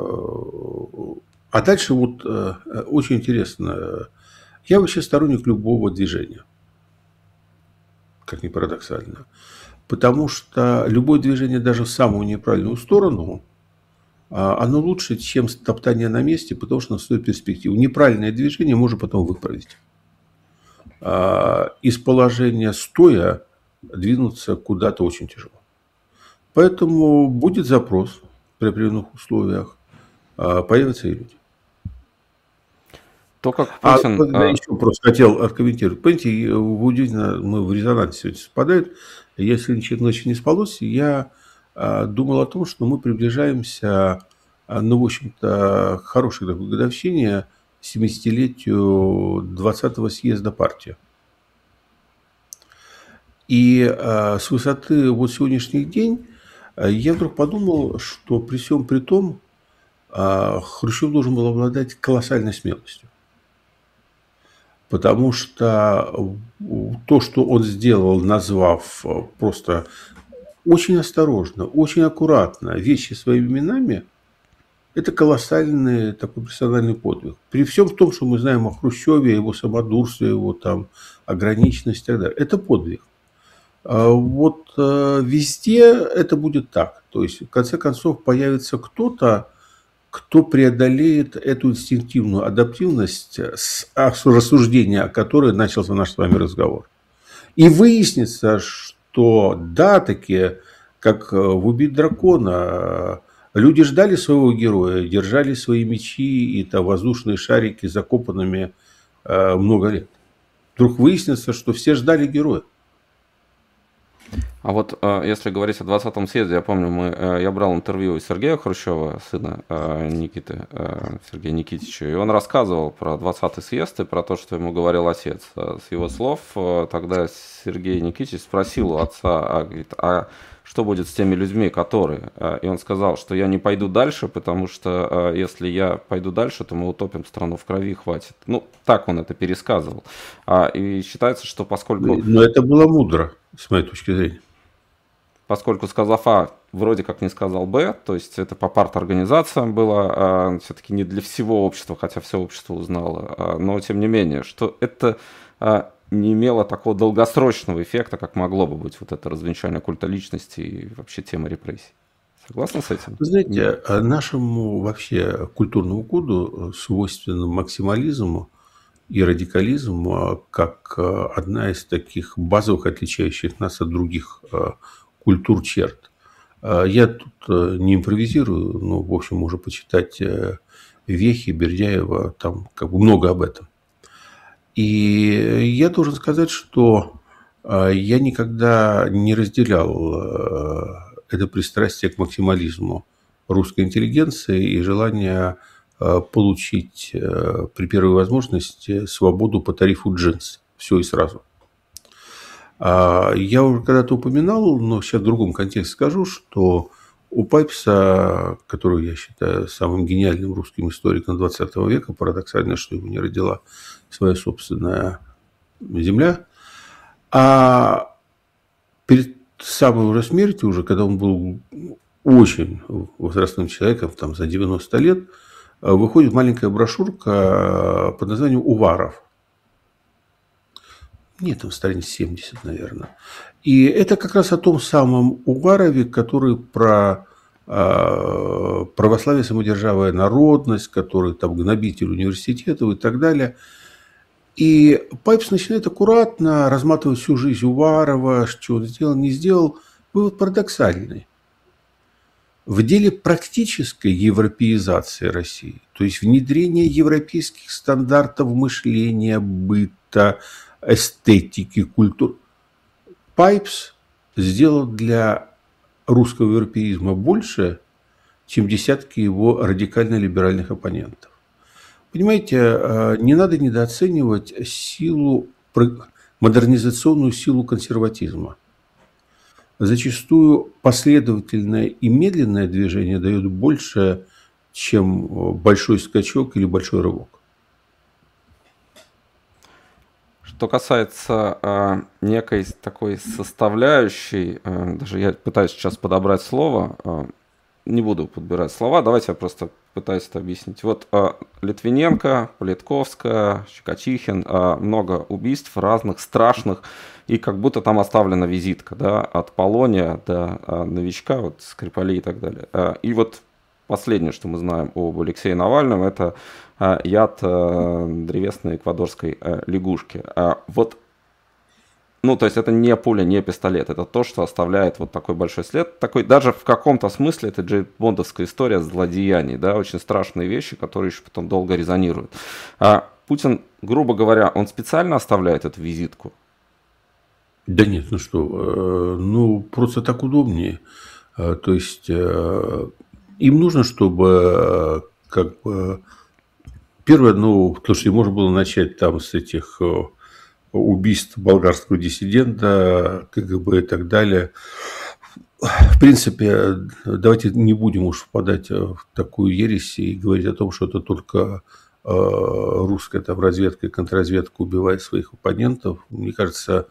а дальше очень интересно. Я вообще сторонник любого движения, как ни парадоксально. Потому что любое движение даже в самую неправильную сторону, оно лучше, чем топтание на месте, потому что оно стоит перспективу. Неправильное движение можно потом выправить. Из положения стоя двинуться куда-то очень тяжело. Поэтому будет запрос при определенных условиях, появятся и люди. То, как Путин... Я еще просто хотел откомментировать. Понимаете, удивительно, мы в резонансе сегодня совпадают. Если ночью не спалось, я думал о том, что мы приближаемся, в общем-то, к хорошей такой годовщине 70-летию 20-го съезда партии. И с высоты сегодняшних дней я вдруг подумал, что при всем при том Хрущев должен был обладать колоссальной смелостью. Потому что то, что он сделал, назвав просто очень осторожно, очень аккуратно вещи своими именами, это колоссальный такой персональный подвиг. При всем том, что мы знаем о Хрущеве, его самодурстве, его там ограниченности и так далее, это подвиг. Везде это будет так. То есть, в конце концов, появится кто-то, кто преодолеет эту инстинктивную адаптивность рассуждения, о которой начался наш с вами разговор. И выяснится, что да, таки как в «Убить дракона». Люди ждали своего героя, держали свои мечи и там воздушные шарики закопанными много лет. Вдруг выяснится, что все ждали героя. А вот если говорить о 20-м съезде, я помню, я брал интервью у Сергея Хрущева, сына Никиты, Сергея Никитича, и он рассказывал про 20-й съезд и про то, что ему говорил отец. С его слов тогда Сергей Никитич спросил у отца, говорит, а что будет с теми людьми, которые... И он сказал, что я не пойду дальше, потому что если я пойду дальше, то мы утопим страну в крови, хватит. Ну, так он это пересказывал. И считается, что поскольку... Но это было мудро, с моей точки зрения. Поскольку сказав А, вроде как не сказал Б, то есть это по парт-организациям было, все-таки не для всего общества, хотя все общество узнало, но тем не менее, что это не имело такого долгосрочного эффекта, как могло бы быть вот это развенчание культа личности и вообще тема репрессий. Согласны с этим? Вы знаете, нашему вообще культурному коду свойственен максимализм и радикализм как одна из таких базовых, отличающих нас от других культур черт. Я тут не импровизирую, но, в общем, можно почитать Вехи, Бердяева, там как бы много об этом. И я должен сказать, что я никогда не разделял это пристрастие к максимализму русской интеллигенции и желание получить при первой возможности свободу по тарифу джинс. Все и сразу. Я уже когда-то упоминал, но сейчас в другом контексте скажу, что у Пайпса, которого я считаю самым гениальным русским историком XX века, парадоксально, что его не родила своя собственная земля, а перед самой уже смертью, уже когда он был очень возрастным человеком, там за 90 лет, выходит маленькая брошюрка под названием «Уваров». Нет, там страниц 70, наверное. И это как раз о том самом Уварове, который про православие, самодержавие, народность, который там гнобитель университетов и так далее. И Пайпс начинает аккуратно разматывать всю жизнь Уварова, что он сделал, не сделал. Вывод парадоксальный. В деле практической европеизации России, то есть внедрения европейских стандартов мышления, быта, эстетики, культуры, Пайпс сделал для русского европеизма больше, чем десятки его радикально-либеральных оппонентов. Понимаете, не надо недооценивать силу, модернизационную силу консерватизма. Зачастую последовательное и медленное движение дает больше, чем большой скачок или большой рывок. Что касается некой такой составляющей, даже я пытаюсь сейчас подобрать слово, не буду подбирать слова, давайте я просто пытаюсь это объяснить. Вот Литвиненко, Политковская, Щекочихин, много убийств разных, страшных, и как будто там оставлена визитка, да, от Полония до новичка, вот Скрипалей и так далее. И вот последнее, что мы знаем об Алексее Навальном, это яд древесной эквадорской лягушки. Вот, ну, то есть это не пуля, не пистолет, это то, что оставляет вот такой большой след. Такой, даже в каком-то смысле это джеймс-бондовская история злодеяний, да, очень страшные вещи, которые еще потом долго резонируют. Путин, грубо говоря, он специально оставляет эту визитку? Да нет, ну что, ну просто так удобнее. То есть им нужно, чтобы как бы первое, ну, потому что можно было начать там с этих убийств болгарского диссидента, КГБ и так далее. В принципе, давайте не будем уж впадать в такую ересь и говорить о том, что это только русская там разведка и контрразведка убивает своих оппонентов. Мне кажется,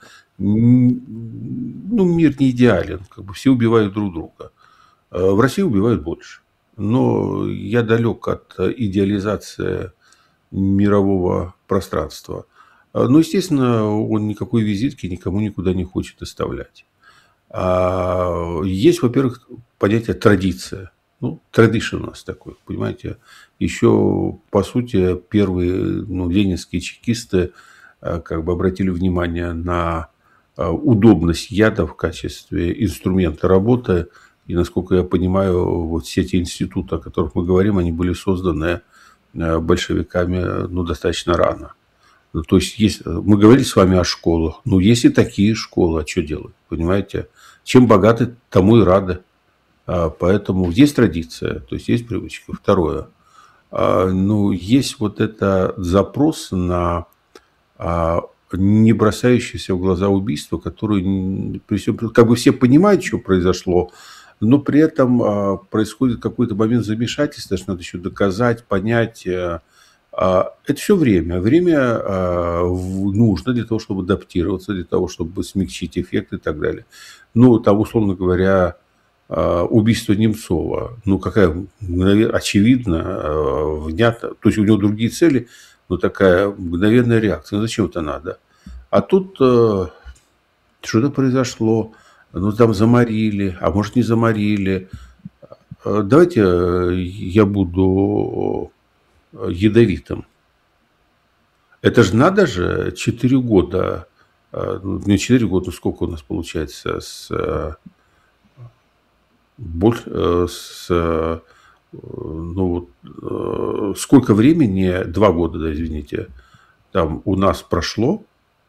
ну, мир не идеален, как бы все убивают друг друга. В России убивают больше. Но я далек от идеализации мирового пространства. Но, естественно, он никакой визитки никому никуда не хочет оставлять. Есть, во-первых, понятие традиция. Ну, традиция у нас такой, понимаете. Еще, по сути, первые ленинские чекисты как бы обратили внимание на удобность яда в качестве инструмента работы. И, насколько я понимаю, вот все эти институты, о которых мы говорим, они были созданы большевиками достаточно рано. То есть, мы говорили с вами о школах. Ну, есть и такие школы, а что делать, понимаете? Чем богаты, тому и рады. Поэтому есть традиция, то есть есть привычка. Второе. Есть вот это запрос на не бросающееся в глаза убийство, которое, при всем, как бы все понимают, что произошло, но при этом происходит какой-то момент замешательства, что надо еще доказать, понять. Это все время. Время нужно для того, чтобы адаптироваться, для того, чтобы смягчить эффект и так далее. Ну, там, условно говоря, убийство Немцова, какая, очевидно, внятно, то есть у него другие цели, но такая мгновенная реакция. Ну, зачем это надо? А тут что-то произошло, там заморили, а может не заморили. Давайте я буду ядовитым. Это же надо же 4 года, не 4 года, сколько у нас получается, сколько времени, 2 года, да, извините, там у нас прошло,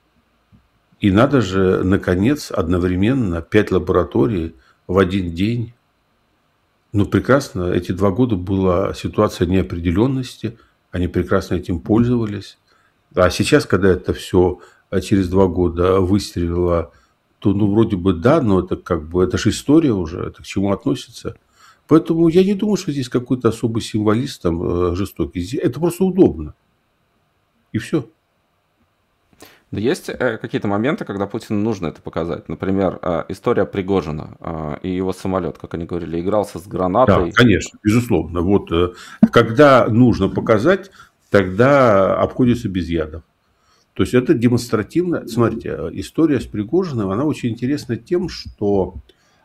и надо же, наконец, одновременно 5 лабораторий в один день. Прекрасно, эти 2 года была ситуация неопределенности, они прекрасно этим пользовались. А сейчас, когда это все через 2 года выстрелило, то, вроде бы да, но это это же история уже, это к чему относится. Поэтому я не думаю, что здесь какой-то особый символист там жестокий. Это просто удобно. И все. Да есть какие-то моменты, когда Путину нужно это показать. Например, история Пригожина и его самолет, как они говорили, игрался с гранатой. Да, конечно, безусловно. Вот когда нужно показать, тогда обходится без ядов. То есть это демонстративно. Смотрите, история с Пригожиным, она очень интересна тем, что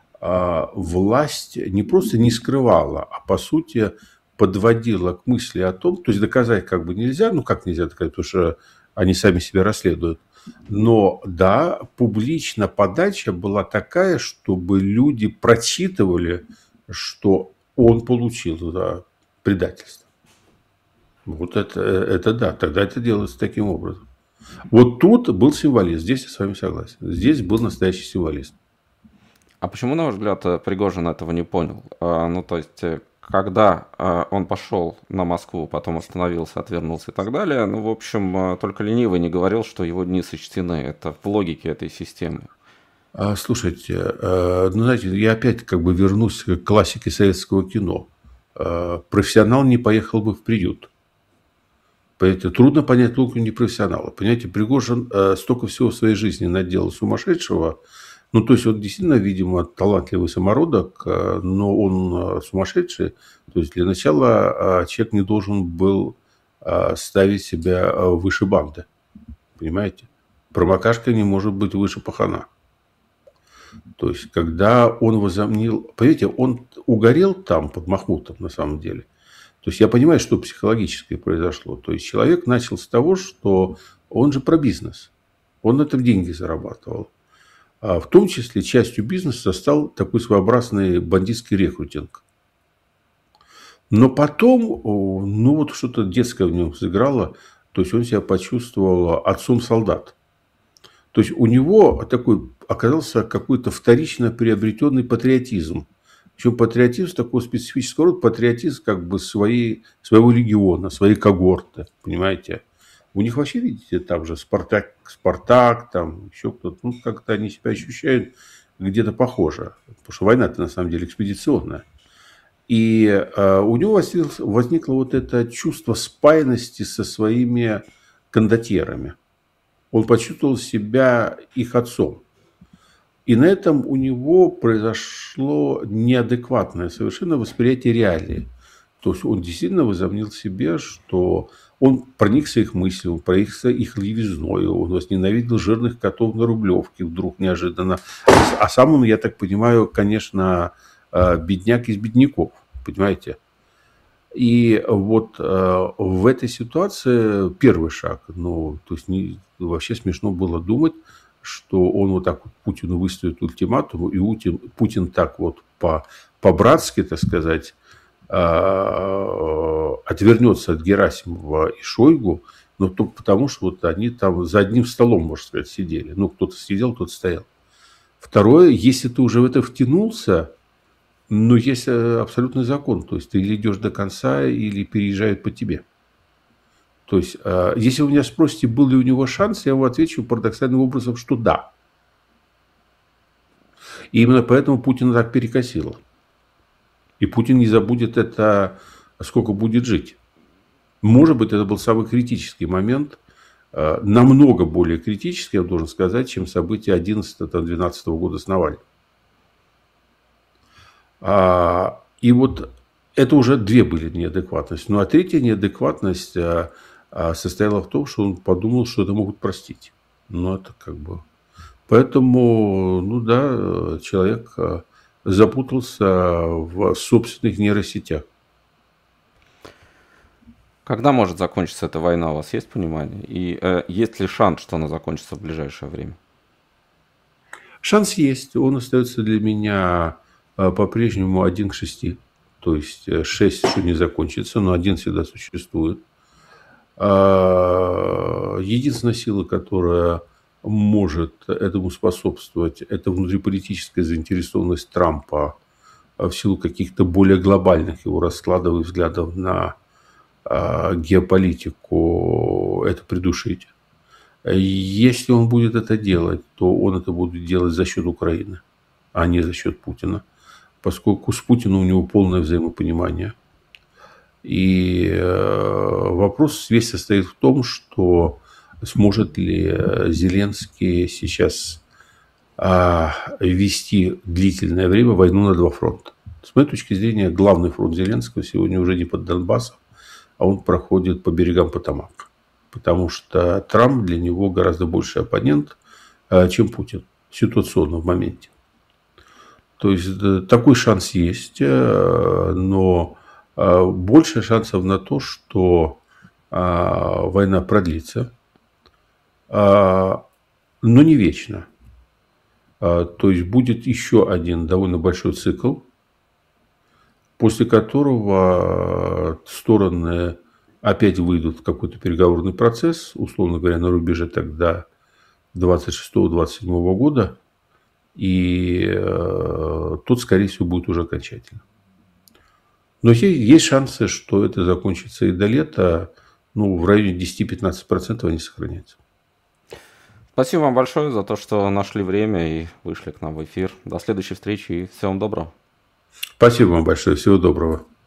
власть не просто не скрывала, а по сути подводила к мысли о том, то есть доказать нельзя, как нельзя доказать, потому что они сами себя расследуют. Но да, публично подача была такая, чтобы люди прочитывали, что он получил предательство. Вот это да, тогда это делается таким образом. Вот тут был символизм, здесь я с вами согласен. Здесь был настоящий символизм. А почему, на ваш взгляд, Пригожин этого не понял? То есть, когда он пошел на Москву, потом остановился, отвернулся и так далее, в общем, только ленивый не говорил, что его дни сочтены. Это в логике этой системы. Слушайте, знаете, я опять вернусь к классике советского кино. Профессионал не поехал бы в приют. Понимаете, трудно понять логику непрофессионала. Понимаете, Пригожин столько всего в своей жизни наделал сумасшедшего. То есть он действительно, видимо, талантливый самородок, но он сумасшедший. То есть для начала человек не должен был ставить себя выше банды. Понимаете? Промокашка не может быть выше пахана. То есть когда он возомнил... Понимаете, он угорел там под Махмутом на самом деле. То есть я понимаю, что психологически произошло. То есть человек начал с того, что он же про бизнес. Он на этом деньги зарабатывал. В том числе частью бизнеса стал такой своеобразный бандитский рекрутинг. Но потом, что-то детское в нем сыграло, то есть он себя почувствовал отцом солдат. То есть у него оказался какой-то вторично приобретенный патриотизм. Причем патриотизм такого специфического рода, патриотизм своего региона, своей когорты, понимаете. У них вообще, видите, там же Спартак, там еще кто-то, как-то они себя ощущают где-то похоже. Потому что война-то на самом деле экспедиционная. И у него возникло вот это чувство спаянности со своими кондотьерами. Он почувствовал себя их отцом. И на этом у него произошло неадекватное совершенно восприятие реалии. То есть он действительно возомнил себе, что он проникся их мыслью, он проникся их левизной, он возненавидел жирных котов на Рублевке вдруг неожиданно. А сам он, я так понимаю, конечно, бедняк из бедняков, понимаете. И вот в этой ситуации первый шаг, то есть вообще смешно было думать, что он вот так вот Путину выставит ультиматум, и Путин так вот по-братски, так сказать, отвернется от Герасимова и Шойгу, но только потому, что вот они там за одним столом, можно сказать, сидели. Ну, кто-то сидел, кто-то стоял. Второе, если ты уже в это втянулся, ну, есть абсолютный закон. То есть ты или идешь до конца, или переезжают по тебе. То есть, если вы меня спросите, был ли у него шанс, я вам отвечу парадоксальным образом, что да. И именно поэтому Путина так перекосило. И Путин не забудет это, сколько будет жить. Может быть, это был самый критический момент, намного более критический, я должен сказать, чем события 11-12 года с Навальным. И вот это уже две были неадекватности. Ну, а третья неадекватность состояла в том, что он подумал, что это могут простить. Ну, это как бы... Поэтому, ну да, человек запутался в собственных нейросетях. Когда может закончиться эта война, у вас есть понимание? И есть ли шанс, что она закончится в ближайшее время? Шанс есть. Он остается для меня по-прежнему 1 к 6. То есть 6 еще не закончится, но 1 всегда существует. Единственная сила, которая может этому способствовать, это внутриполитическая заинтересованность Трампа в силу каких-то более глобальных его раскладов и взглядов на геополитику, это придушить. Если он будет это делать, то он это будет делать за счет Украины, а не за счет Путина, поскольку с Путиным у него полное взаимопонимание. И вопрос весь состоит в том, что сможет ли Зеленский сейчас вести длительное время войну на два фронта. С моей точки зрения, главный фронт Зеленского сегодня уже не под Донбассом, а он проходит по берегам Потамака. Потому что Трамп для него гораздо больше оппонент, чем Путин. Ситуационно в моменте. То есть такой шанс есть, но больше шансов на то, что война продлится, но не вечно. То есть будет еще один довольно большой цикл, после которого стороны опять выйдут в какой-то переговорный процесс, условно говоря, на рубеже тогда 26-27 года, и тот, скорее всего, будет уже окончательно. Но есть шансы, что это закончится и до лета, ну, в районе 10-15% они сохранятся. Спасибо вам большое за то, что нашли время и вышли к нам в эфир. До следующей встречи и всего вам доброго. Спасибо вам большое. Всего доброго.